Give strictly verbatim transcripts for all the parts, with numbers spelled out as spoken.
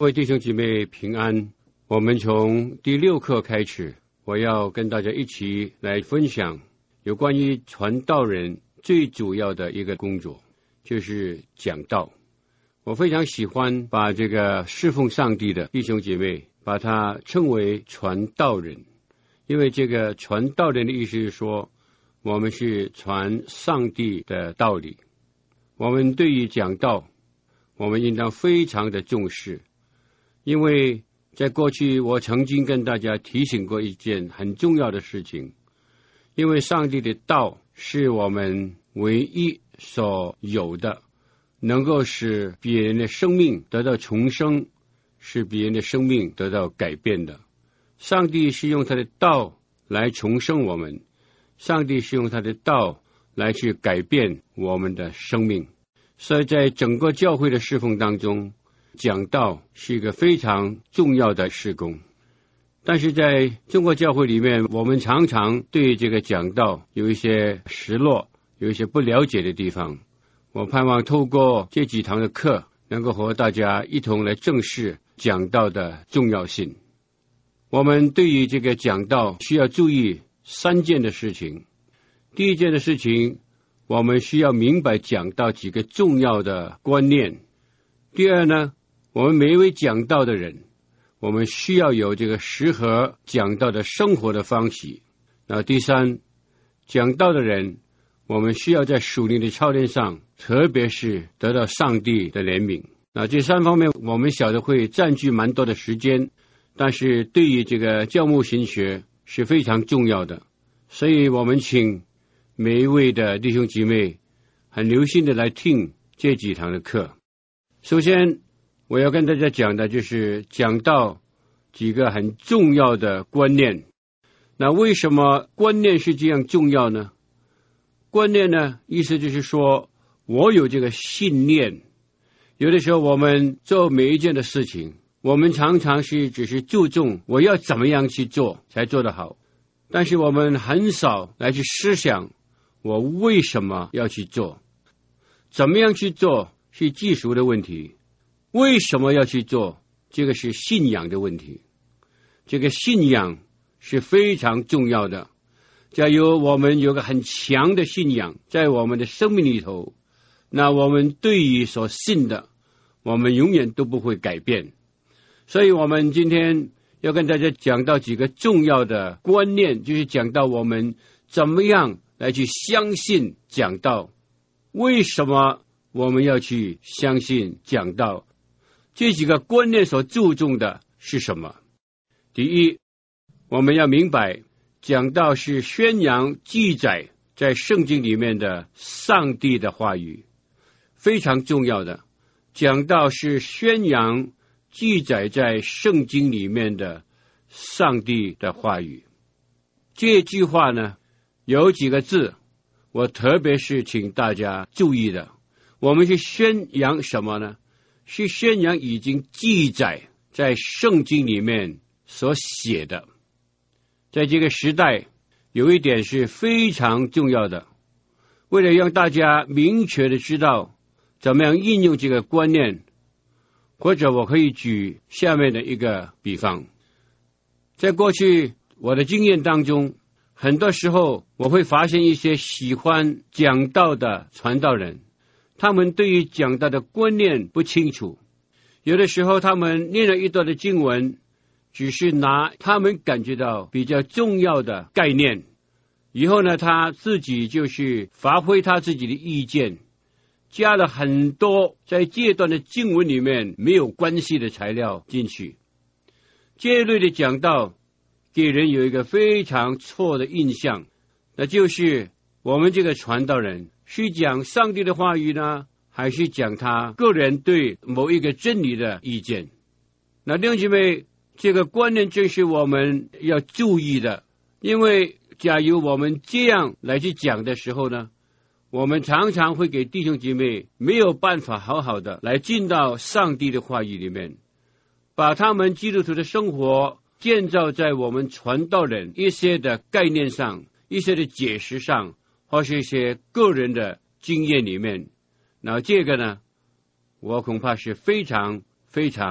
各位弟兄姐妹平安，我们从第六课开始，我要跟大家一起来分享有关于传道人最主要的一个工作，就是讲道。我非常喜欢把这个侍奉上帝的弟兄姐妹把它称为传道人，因为这个传道人的意思是说，我们是传上帝的道理。我们对于讲道，我们应当非常的重视，因为在过去我曾经跟大家提醒过一件很重要的事情，因为上帝的道是我们唯一所有的，能够使别人的生命得到重生，使别人的生命得到改变的。上帝是用他的道来重生我们，上帝是用他的道来去改变我们的生命。所以在整个教会的侍奉当中，讲道是一个非常重要的事工。但是在中国教会里面，我们常常对这个讲道有一些失落，有一些不了解的地方。我盼望透过这几堂的课，能够和大家一同来正视讲道的重要性。我们对于这个讲道需要注意三件的事情。第一件的事情，我们需要明白讲道几个重要的观念。第二呢，我们每一位讲道的人，我们需要有这个适合讲道的生活的方式。那第三，讲道的人，我们需要在属灵的操练上，特别是得到上帝的怜悯。那这三方面我们晓得会占据蛮多的时间，但是对于这个教牧神学是非常重要的。所以我们请每一位的弟兄姐妹很留心的来听这几堂的课。首先我要跟大家讲的就是讲到几个很重要的观念。那为什么观念是这样重要呢？观念呢，意思就是说我有这个信念。有的时候我们做每一件的事情，我们常常是只是注重我要怎么样去做才做得好，但是我们很少来去思想我为什么要去做，怎么样去做是技术的问题，为什么要去做，这个是信仰的问题。这个信仰是非常重要的。假如我们有个很强的信仰在我们的生命里头，那我们对于所信的，我们永远都不会改变。所以我们今天要跟大家讲到几个重要的观念，就是讲到我们怎么样来去相信讲道，为什么我们要去相信讲道，这几个观念所注重的是什么？第一，我们要明白讲道是宣扬记载在圣经里面的上帝的话语，非常重要的。讲道是宣扬记载在圣经里面的上帝的话语。这句话呢，有几个字我特别是请大家注意的。我们是宣扬什么呢？是宣扬已经记载在圣经里面所写的。在这个时代，有一点是非常重要的，为了让大家明确的知道怎么样应用这个观念，或者我可以举下面的一个比方。在过去我的经验当中，很多时候我会发现一些喜欢讲道的传道人，他们对于讲道的观念不清楚。有的时候他们念了一段的经文，只是拿他们感觉到比较重要的概念，以后呢他自己就是发挥他自己的意见，加了很多在这段的经文里面没有关系的材料进去。这一类的讲道给人有一个非常错的印象，那就是我们这个传道人是讲上帝的话语呢，还是讲他个人对某一个真理的意见？那弟兄姐妹，这个观念正是我们要注意的。因为假如我们这样来去讲的时候呢，我们常常会给弟兄姐妹没有办法好好的来进到上帝的话语里面，把他们基督徒的生活建造在我们传道人一些的概念上，一些的解释上，或是一些个人的经验里面。那这个呢，我恐怕是非常非常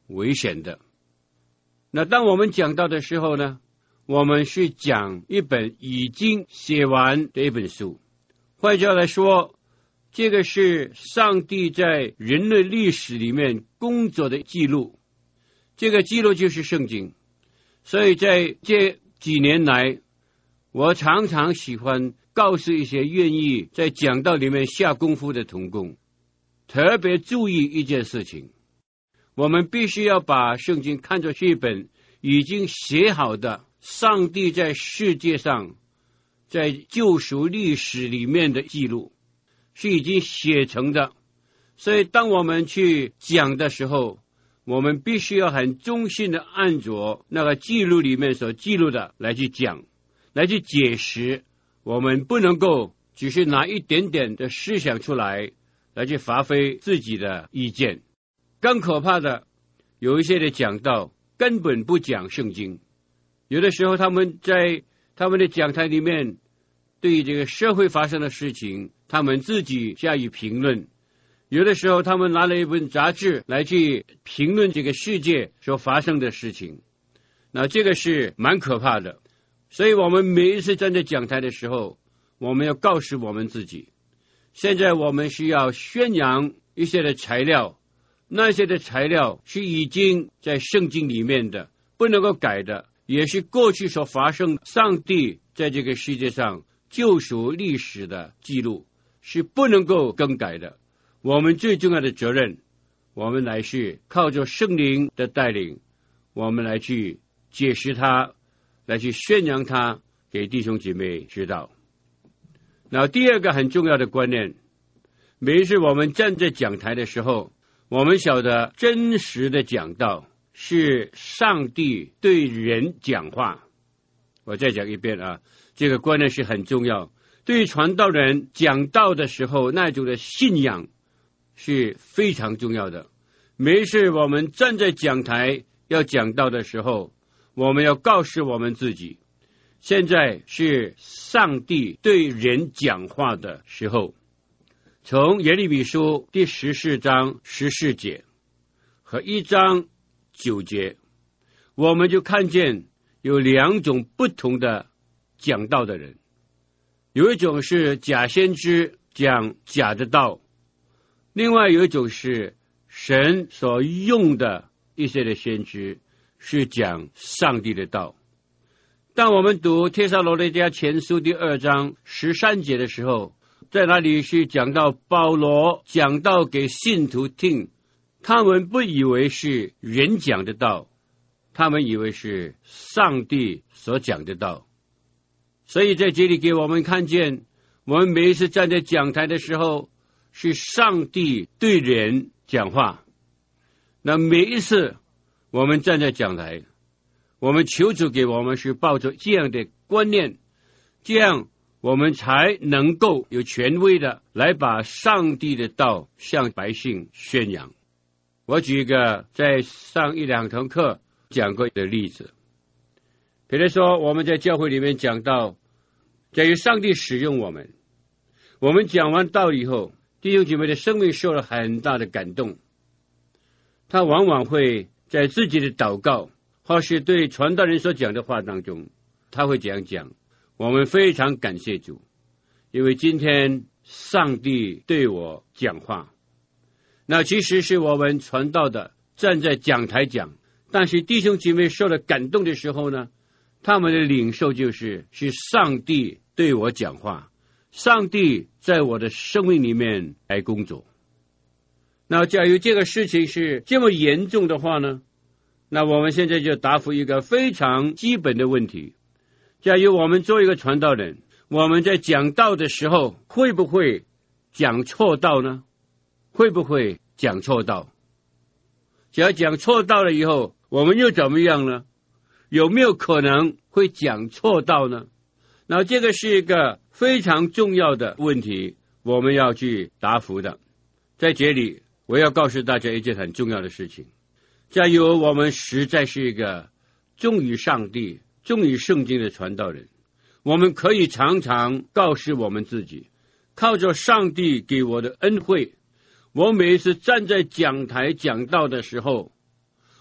危险的。那当我们讲到的时候呢，我们是讲一本已经写完的一本书，换句话来说，这个是上帝在人类历史里面工作的记录，这个记录就是圣经。所以在这几年来，我常常喜欢告诉一些愿意在讲道里面下功夫的同工，特别注意一件事情，我们必须要把圣经看作是一本已经写好的上帝在世界上在救赎历史里面的记录，是已经写成的。所以当我们去讲的时候，我们必须要很忠心的按着那个记录里面所记录的来去讲，来去解释。我们不能够只是拿一点点的思想出来来去发挥自己的意见。更可怕的，有一些的讲道根本不讲圣经，有的时候他们在他们的讲台里面对于这个社会发生的事情他们自己加以评论，有的时候他们拿了一本杂志来去评论这个世界所发生的事情，那这个是蛮可怕的。所以我们每一次站在讲台的时候，我们要告诉我们自己，现在我们需要宣扬一些的材料，那些的材料是已经在圣经里面的，不能够改的，也是过去所发生上帝在这个世界上救赎历史的记录，是不能够更改的。我们最重要的责任，我们来是靠着圣灵的带领，我们来去解释它，来去宣扬它给弟兄姐妹知道。那第二个很重要的观念，每一次我们站在讲台的时候，我们晓得真实的讲道是上帝对人讲话。我再讲一遍啊，这个观念是很重要。对于传道人讲道的时候，那种的信仰是非常重要的。每一次我们站在讲台要讲道的时候，我们要告诉我们自己，现在是上帝对人讲话的时候。从耶利米书第十四章十四节和一章九节，我们就看见有两种不同的讲道的人。有一种是假先知，讲假的道；另外有一种是神所用的一些的先知，是讲上帝的道。当我们读帖撒罗尼迦前书第二章十三节的时候，在那里是讲到保罗讲道给信徒听，他们不以为是人讲的道，他们以为是上帝所讲的道。所以在这里给我们看见，我们每一次站在讲台的时候，是上帝对人讲话。那每一次我们站在讲台，我们求主给我们是抱着这样的观念，这样我们才能够有权威的来把上帝的道向百姓宣扬。我举一个在上一两堂课讲过的例子，比如说我们在教会里面讲到，假如上帝使用我们，我们讲完道以后，弟兄姐妹的生命受了很大的感动，他往往会在自己的祷告或是对传道人所讲的话当中，他会这样讲：我们非常感谢主，因为今天上帝对我讲话。那其实是我们传道的站在讲台讲，但是弟兄姐妹受了感动的时候呢，他们的领受就是是上帝对我讲话，上帝在我的生命里面来工作。那假如这个事情是这么严重的话呢，那我们现在就答复一个非常基本的问题：假如我们做一个传道人，我们在讲道的时候会不会讲错道呢？会不会讲错道？只要讲错道了以后，我们又怎么样呢？有没有可能会讲错道呢？那这个是一个非常重要的问题，我们要去答复的。在这里我要告诉大家一件很重要的事情：假如我们实在是一个忠于上帝、忠于圣经的传道人，我们可以常常告诉我们自己，靠着上帝给我的恩惠，我每一次站在讲台讲道的时候，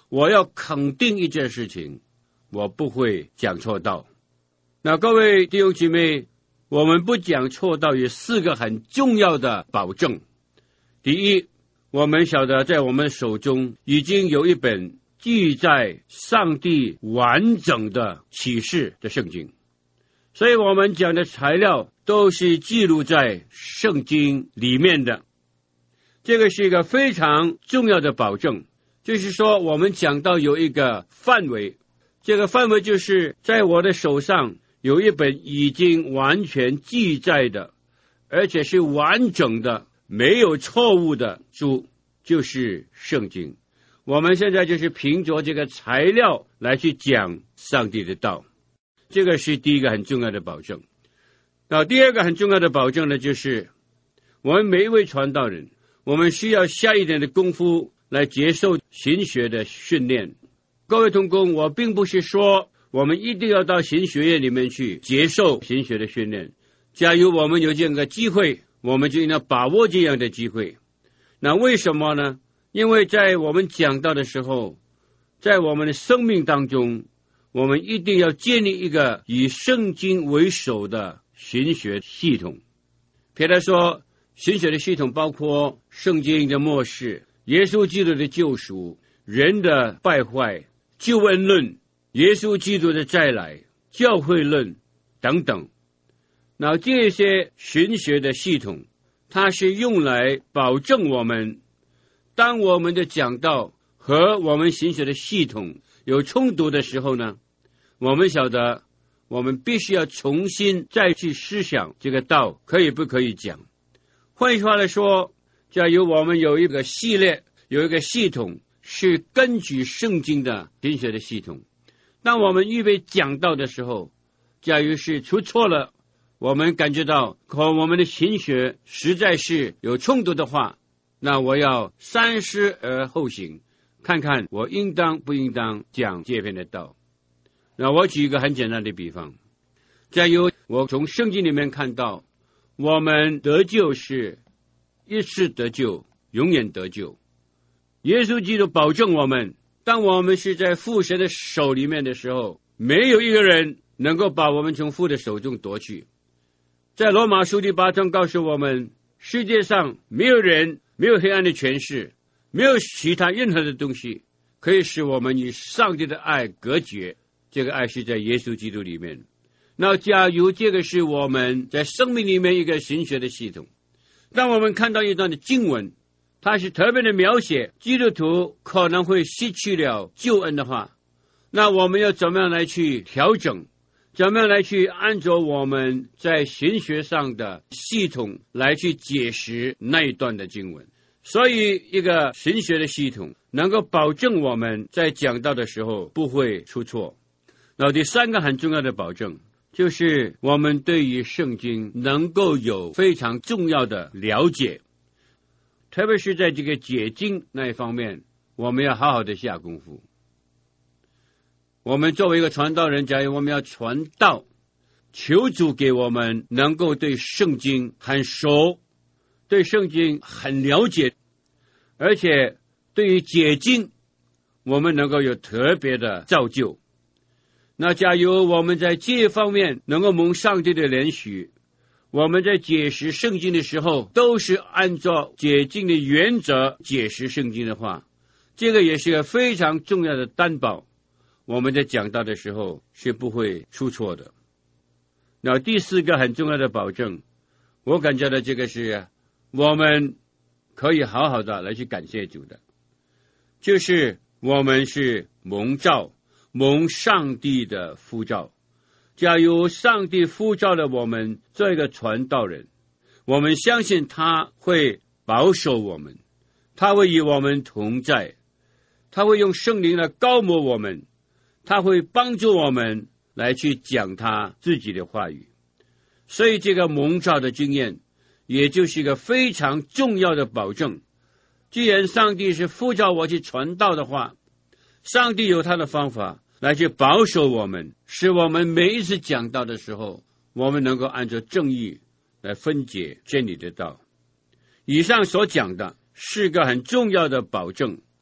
我要肯定一件事情，我不会讲错道。那各位弟兄姐妹，我们不讲错道有四个很重要的保证。第一，我们晓得在我们手中已经有一本记载上帝完整的启示的圣经，所以我们讲的材料都是记录在圣经里面的。这个是一个非常重要的保证，就是说我们讲到有一个范围，这个范围就是在我的手上有一本已经完全记载的，而且是完整的，没有错误的书，就是圣经。我们现在就是凭着这个材料来去讲上帝的道，这个是第一个很重要的保证。那第二个很重要的保证呢，就是我们每一位传道人，我们需要下一点的功夫来接受神学的训练。各位同工，我并不是说我们一定要到神学院里面去接受神学的训练，假如我们有这样的机会，我们就应该把握这样的机会。那为什么呢？因为在我们讲道的时候，在我们的生命当中，我们一定要建立一个以圣经为首的神学系统。譬如说，神学的系统包括圣经的末世、耶稣基督的救赎、人的败坏、救恩论、耶稣基督的再来、教会论等等。那这些神学的系统，它是用来保证我们，当我们的讲道和我们神学的系统有冲突的时候呢，我们晓得我们必须要重新再去思想这个道可以不可以讲。换句话来说，假如我们有一个系列，有一个系统是根据圣经的神学的系统，当我们预备讲道的时候，假如是出错了，我们感觉到和我们的神学实在是有冲突的话，那我要三思而后行，看看我应当不应当讲这篇的道。那我举一个很简单的比方，假如我从圣经里面看到，我们得救是一次得救，永远得救。耶稣基督保证我们，当我们是在父神的手里面的时候，没有一个人能够把我们从父的手中夺去。在罗马书第八章告诉我们，世界上没有人，没有黑暗的权势，没有其他任何的东西可以使我们与上帝的爱隔绝，这个爱是在耶稣基督里面。那假如这个是我们在生命里面一个神学的系统，当我们看到一段的经文，它是特别的描写基督徒可能会失去了救恩的话，那我们要怎么样来去调整，怎么样来去按照我们在神学上的系统来去解释那一段的经文。所以一个神学的系统能够保证我们在讲道的时候不会出错。那第三个很重要的保证，就是我们对于圣经能够有非常重要的了解，特别是在这个解经那一方面，我们要好好的下功夫。我们作为一个传道人，假如我们要传道，求主给我们能够对圣经很熟，对圣经很了解，而且对于解经我们能够有特别的造就。那假如我们在这方面能够蒙上帝的怜许，我们在解释圣经的时候都是按照解经的原则解释圣经的话，这个也是个非常重要的担保，我们在讲道的时候是不会出错的。那第四个很重要的保证，我感觉到这个是我们可以好好的来去感谢主的，就是我们是蒙召，蒙上帝的呼召。假如上帝呼召了我们做一个传道人，我们相信他会保守我们，他会与我们同在，他会用圣灵来膏抹我们，他会帮助我们来去讲他自己的话语。所以这个蒙召的经验也就是一个非常重要的保证。既然上帝是呼召我去传道的话，上帝有他的方法来去保守我们，使我们每一次讲道的时候，我们能够按照正义来分解真理的道。以上所讲的是个很重要的保证，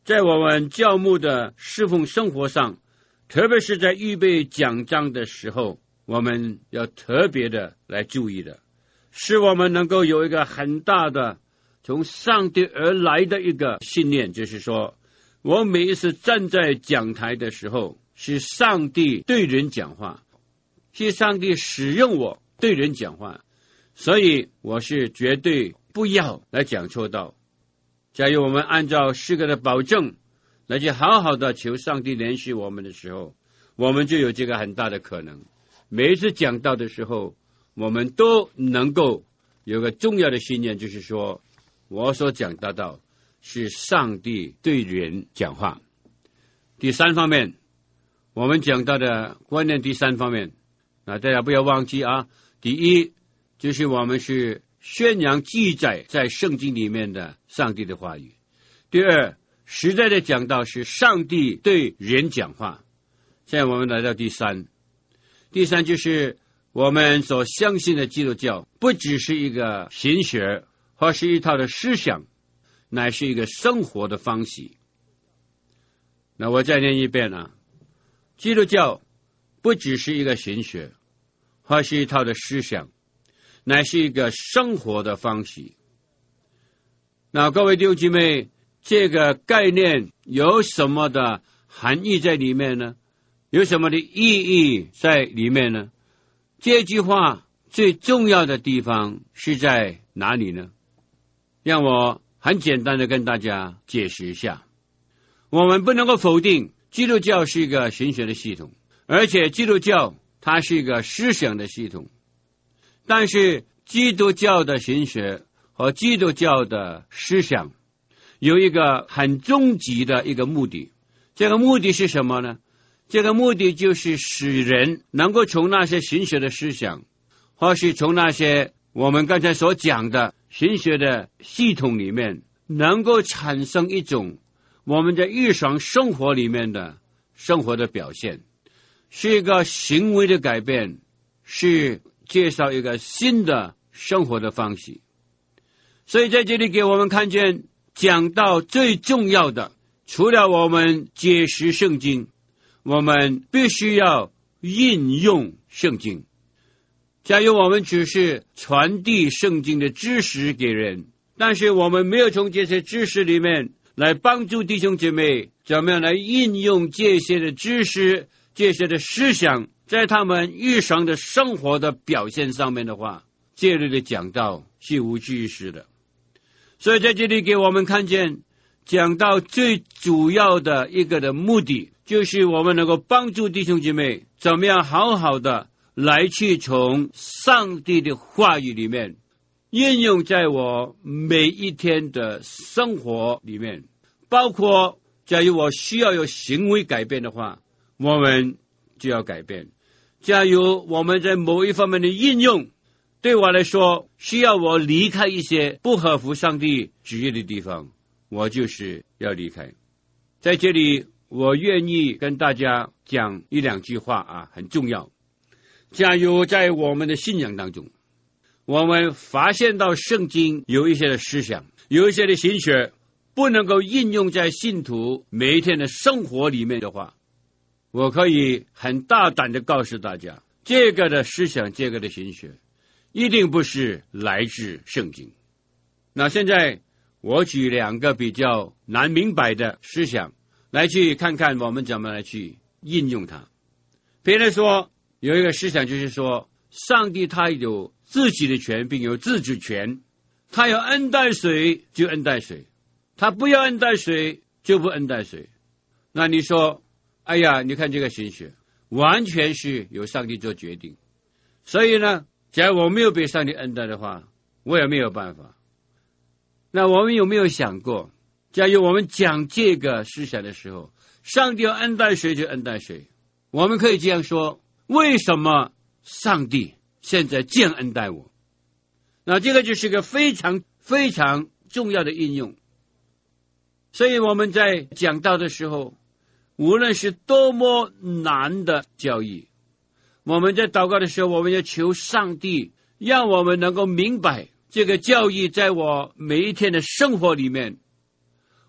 在我们教牧的侍奉生活上，特别是在预备讲章的时候，我们要特别的来注意的，使我们能够有一个很大的从上帝而来的一个信念，就是说我每一次站在讲台的时候，是上帝对人讲话，是上帝使用我对人讲话，所以我是绝对不要来讲错道。假如我们按照诗歌的保证来去好好的求上帝联系我们的时候，我们就有这个很大的可能，每一次讲道的时候，我们都能够有个重要的信念，就是说我所讲到的是上帝对人讲话。第三方面，我们讲到的观念，第三方面啊，大家不要忘记啊。第一，就是我们是宣扬记载在圣经里面的上帝的话语。第二，实在的讲到是上帝对人讲话。现在我们来到第三，第三就是我们所相信的基督教不只是一个神学或是一套的思想，乃是一个生活的方式。那我再念一遍啊，基督教不只是一个神学或是一套的思想，乃是一个生活的方式。那各位弟兄姐妹，这个概念有什么的含义在里面呢？有什么的意义在里面呢？这句话最重要的地方是在哪里呢？让我很简单的跟大家解释一下。我们不能够否定基督教是一个神学的系统，而且基督教它是一个思想的系统，但是基督教的神学和基督教的思想有一个很终极的一个目的，这个目的是什么呢？这个目的就是使人能够从那些神学的思想，或是从那些我们刚才所讲的神学的系统里面，能够产生一种我们在日常生活里面的生活的表现，是一个行为的改变，是介绍一个新的生活的方式。所以在这里给我们看见，讲到最重要的，除了我们解释圣经，我们必须要应用圣经。假如我们只是传递圣经的知识给人，但是我们没有从这些知识里面来帮助弟兄姐妹怎么样来应用这些的知识，这些的思想在他们日常的生活的表现上面的话，这里的讲道是无济于事的。所以在这里给我们看见，讲到最主要的一个的目的，就是我们能够帮助弟兄姐妹怎么样好好的来去从上帝的话语里面应用在我每一天的生活里面，包括假如我需要有行为改变的话，我们就要改变。假如我们在某一方面的应用，对我来说需要我离开一些不合乎上帝旨意的地方，我就是要离开。在这里我愿意跟大家讲一两句话啊，很重要。假如在我们的信仰当中，我们发现到圣经有一些的思想，有一些的神学不能够应用在信徒每一天的生活里面的话，我可以很大胆的告诉大家，这个的思想，这个的神学一定不是来自圣经。那现在我举两个比较难明白的思想来去看看我们怎么来去应用它。比如说有一个思想，就是说上帝他有自己的权柄，有自主权，他要恩待谁就恩待谁，他不要恩待谁就不恩待谁。那你说哎呀，你看这个神学完全是由上帝做决定，所以呢假如我没有被上帝恩待的话，我也没有办法。那我们有没有想过，假如我们讲这个思想的时候，上帝要恩待谁就恩待谁，我们可以这样说，为什么上帝现在这样恩待我？那这个就是一个非常非常重要的应用。所以我们在讲道的时候，无论是多么难的教义，我们在祷告的时候，我们要求上帝让我们能够明白这个教义在我每一天的生活里面，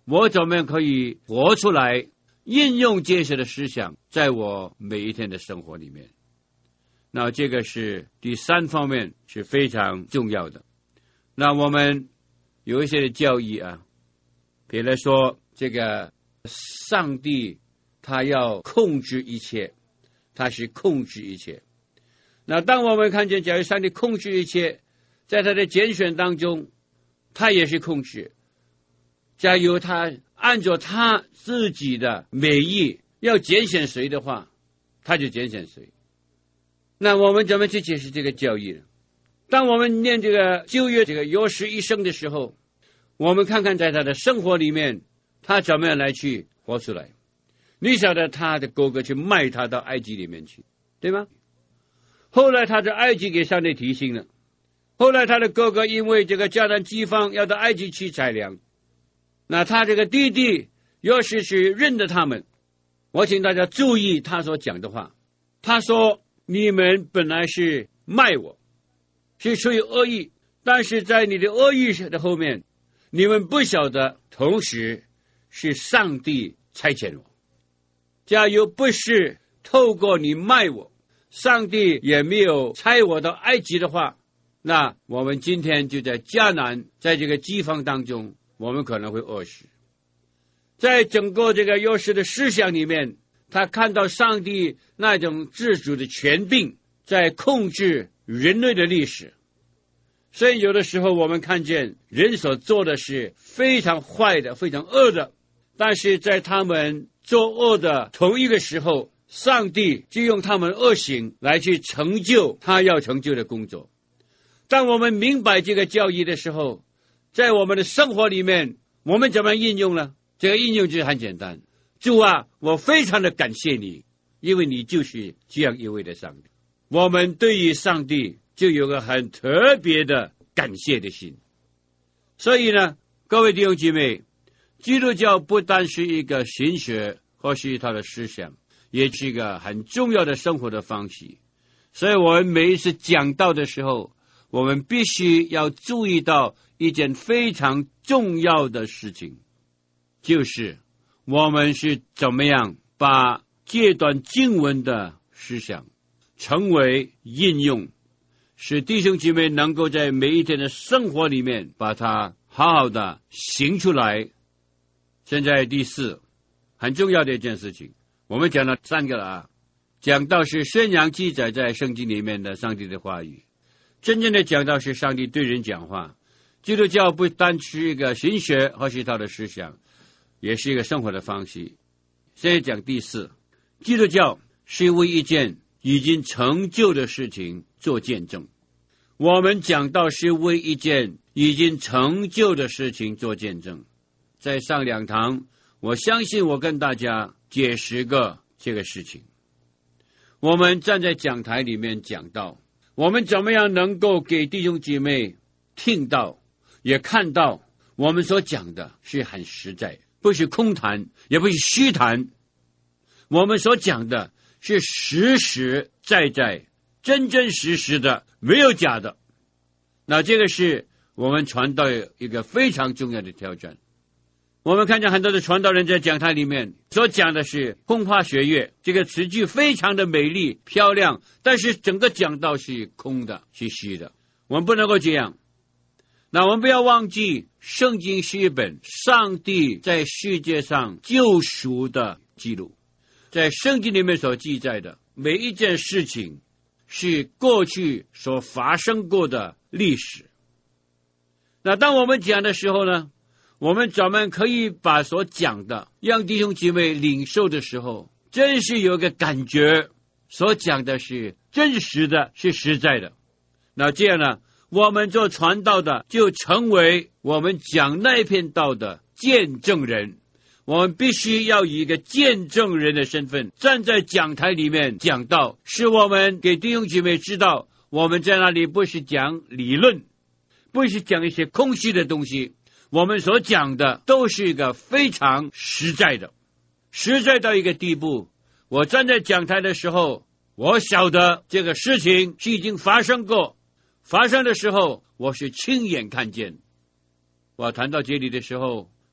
我怎么样可以活出来，应用这些的思想在我每一天的生活里面。那这个是第三方面是非常重要的。那我们有一些的教义啊，比如说这个上帝他要控制一切，他是控制一切。那当我们看见假如上帝控制一切，在他的拣选当中他也是控制，假如他按照他自己的美意要拣选谁的话，他就拣选谁。那我们怎么去解释这个教义呢？当我们念这个旧约这个约瑟一生的时候，我们看看在他的生活里面他怎么样来去活出来。你晓得他的哥哥去卖他到埃及里面去，对吗？后来他在埃及给上帝提醒了，后来他的哥哥因为这个迦南饥荒要到埃及去采粮，那他这个弟弟约瑟是认得他们。我请大家注意他所讲的话，他说你们本来是卖我，是出于恶意，但是在你的恶意的后面，你们不晓得同时是上帝差遣我。假如不是透过你卖我，上帝也没有差我到埃及的话，那我们今天就在迦南，在这个饥荒当中，我们可能会饿死。在整个这个约瑟的思想里面，他看到上帝那种自主的权柄在控制人类的历史。所以有的时候我们看见人所做的是非常坏的，非常恶的，但是在他们作恶的同一个时候，上帝就用他们恶行来去成就他要成就的工作。当我们明白这个教义的时候，在我们的生活里面我们怎么应用呢？这个应用就是很简单，主啊，我非常的感谢你，因为你就是这样一位的上帝。我们对于上帝就有个很特别的感谢的心。所以呢，各位弟兄姐妹，基督教不单是一个神学或是他的思想，也是一个很重要的生活的方式。所以我们每一次讲道的时候，我们必须要注意到一件非常重要的事情，就是我们是怎么样把这段经文的思想成为应用，使弟兄姐妹能够在每一天的生活里面把它好好的行出来。现在第四很重要的一件事情，我们讲了三个了啊，讲到是宣扬记载在圣经里面的上帝的话语，真正的讲到是上帝对人讲话。基督教不单是一个神学或是他的思想，也是一个生活的方式。现在讲第四，基督教是为一件已经成就的事情做见证。我们讲到是为一件已经成就的事情做见证。在上两堂，我相信我跟大家解释个这个事情。我们站在讲台里面讲到，我们怎么样能够给弟兄姐妹听到也看到我们所讲的是很实在，不是空谈，也不是虚谈。我们所讲的是实实在在，真真实实的，没有假的。那这个是我们传道一个非常重要的挑战。我们看见很多的传道人在讲台里面所讲的是风花雪月，这个词句非常的美丽漂亮，但是整个讲道是空的，是虚的。我们不能够这样。那我们不要忘记，圣经是一本上帝在世界上救赎的记录。在圣经里面所记载的每一件事情是过去所发生过的历史。那当我们讲的时候呢，我们怎么可以把所讲的让弟兄姐妹领受的时候，真是有一个感觉，所讲的是真实的，是实在的。那这样呢，我们做传道的就成为我们讲那篇道的见证人。我们必须要以一个见证人的身份站在讲台里面讲道，使我们给弟兄姐妹知道，我们在那里不是讲理论，不是讲一些空虚的东西，我们所讲的都是一个非常实在的，实在到一个地步，我站在讲台的时候，我晓得这个事情是已经发生过，发生的时候我是亲眼看见。我谈到这里的时候，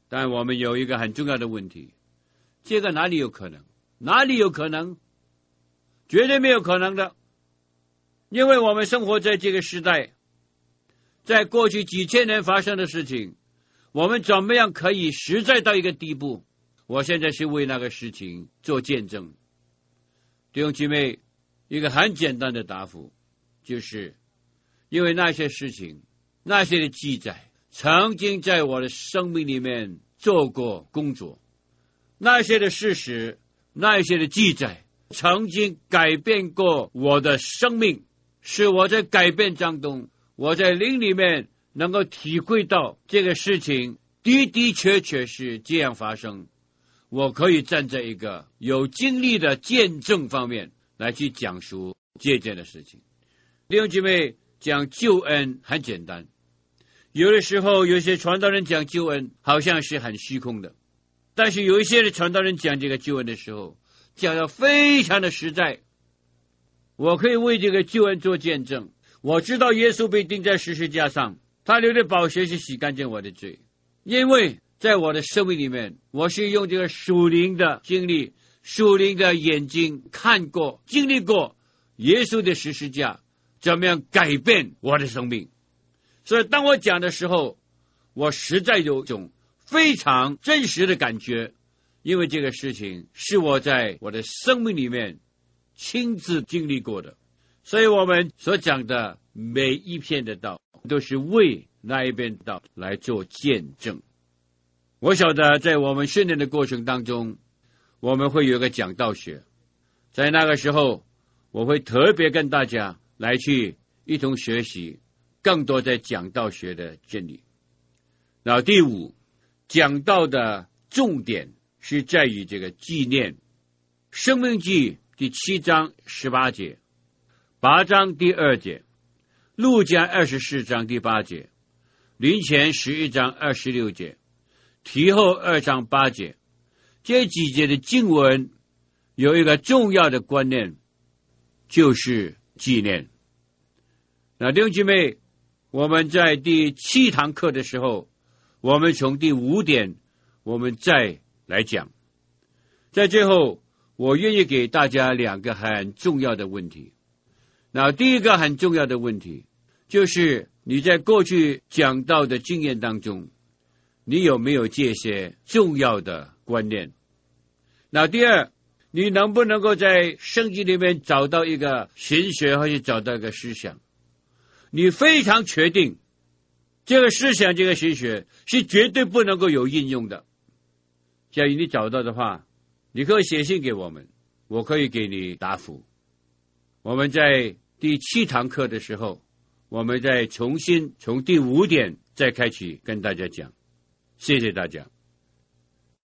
但我们有一个很重要的问题，这个哪里有可能？哪里有可能？绝对没有可能的。因为我们生活在这个时代，在过去几千年发生的事情，我们怎么样可以实在到一个地步？我现在是为那个事情做见证。弟兄姐妹，一个很简单的答复，就是因为那些事情，那些的记载曾经在我的生命里面做过工作，那些的事实，那些的记载曾经改变过我的生命，使我在改变当中，我在灵里面能够体会到这个事情的的确确是这样发生。我可以站在一个有经历的见证方面来去讲述这件的事情。弟兄姐妹，讲救恩很简单，有的时候有些传道人讲救恩好像是很虚空的，但是有一些的传道人讲这个救恩的时候讲得非常的实在。我可以为这个救恩做见证，我知道耶稣被钉在十字架上，他流的宝血是洗干净我的罪，因为在我的生命里面，我是用这个属灵的经历，属灵的眼睛看过经历过耶稣的十字架怎么样改变我的生命。所以当我讲的时候，我实在有一种非常真实的感觉，因为这个事情是我在我的生命里面亲自经历过的。所以我们所讲的每一篇的道都是为那一篇道来做见证。我晓得在我们训练的过程当中，我们会有一个讲道学，在那个时候我会特别跟大家来去一同学习更多在讲道学的真理。然后第五，讲道的重点是在于这个纪念。申命记第七章十八节，八章第二节，路加二十四章第八节，林前十一章二十六节，提后二章八节，这几节的经文有一个重要的观念，就是纪念。那弟兄姐妹，我们在第七堂课的时候，我们从第五点我们再来讲。在最后，我愿意给大家两个很重要的问题。那第一个很重要的问题，就是你在过去讲道的经验当中，你有没有这些重要的观念？那第二，你能不能够在圣经里面找到一个神学，或者找到一个思想，你非常确定这个思想这个神学是绝对不能够有应用的？假如你找到的话，你可以写信给我们，我可以给你答复。我们在第七堂课的时候，我们再重新从第五点再开始跟大家讲。谢谢大家。